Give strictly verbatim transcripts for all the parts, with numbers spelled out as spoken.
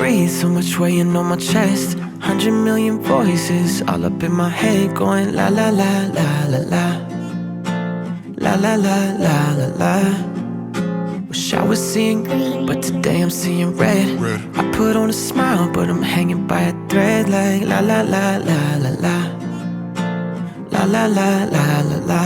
breathe, so much weighing on my chest. Hundred million voices all up in my head, going la la la la la la, la la la la la la. Wish I was seeing green, but today I'm seeing red. red. I put on a smile, but I'm hanging by a thread, like la la la la la la, la la la la la la.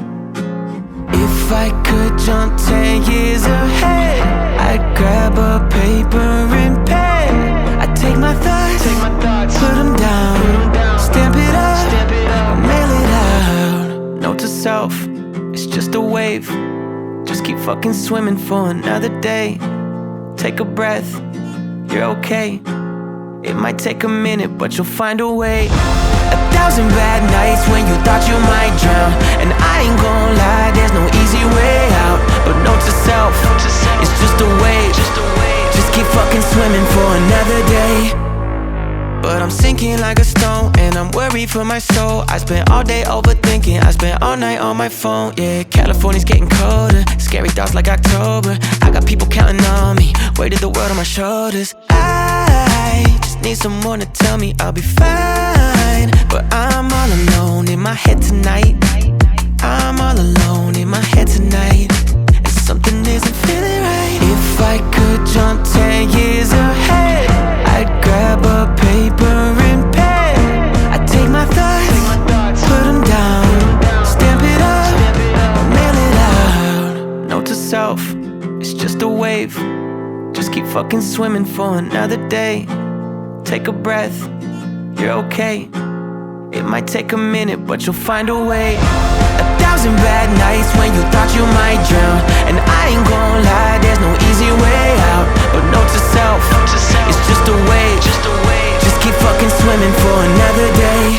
If I could jump ten years ahead, I'd grab a paper and pen. I'd take my thoughts, take my thoughts put them down, put them down stamp it up, stamp it up, mail it out. Note to self, it's just a wave. Just keep fucking swimming for another day. Take a breath, you're okay. It might take a minute, but you'll find a way. A thousand bad nights when you thought you might drown, and I ain't gon' lie, there's no easy way out. But note to self, it's just a wave. Just keep fucking swimming for another day. But I'm sinking like a stone, and I'm worried for my soul. I spent all day overthinking, I spent all night on my phone. Yeah, California's getting colder, scary thoughts like October. I got people counting on me, weight of the world on my shoulders. I just need someone to tell me I'll be fine. But I'm all alone in my head tonight. I'm all alone in my head tonight, and something isn't feeling right. If I could jump ten years ahead, I'd grab a paper and pen. I'd take my thoughts, put them down, stamp it up, mail it out. Note to self, it's just a wave. Just keep fucking swimming for another day. Take a breath, you're okay. It might take a minute, but you'll find a way. A thousand bad nights when you thought you might drown, and I ain't gon' lie, there's no easy way out. But note to self, it's just a wave. Just keep fucking swimming for another day.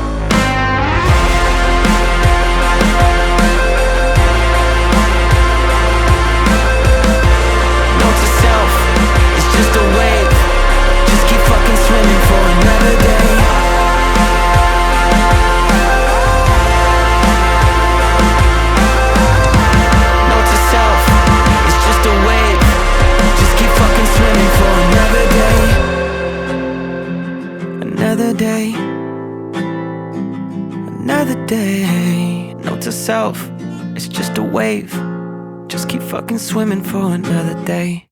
Note to self, it's just a wave. Just keep fucking swimming for another day. Another day, another day. Note to self, it's just a wave. Just keep fucking swimming for another day.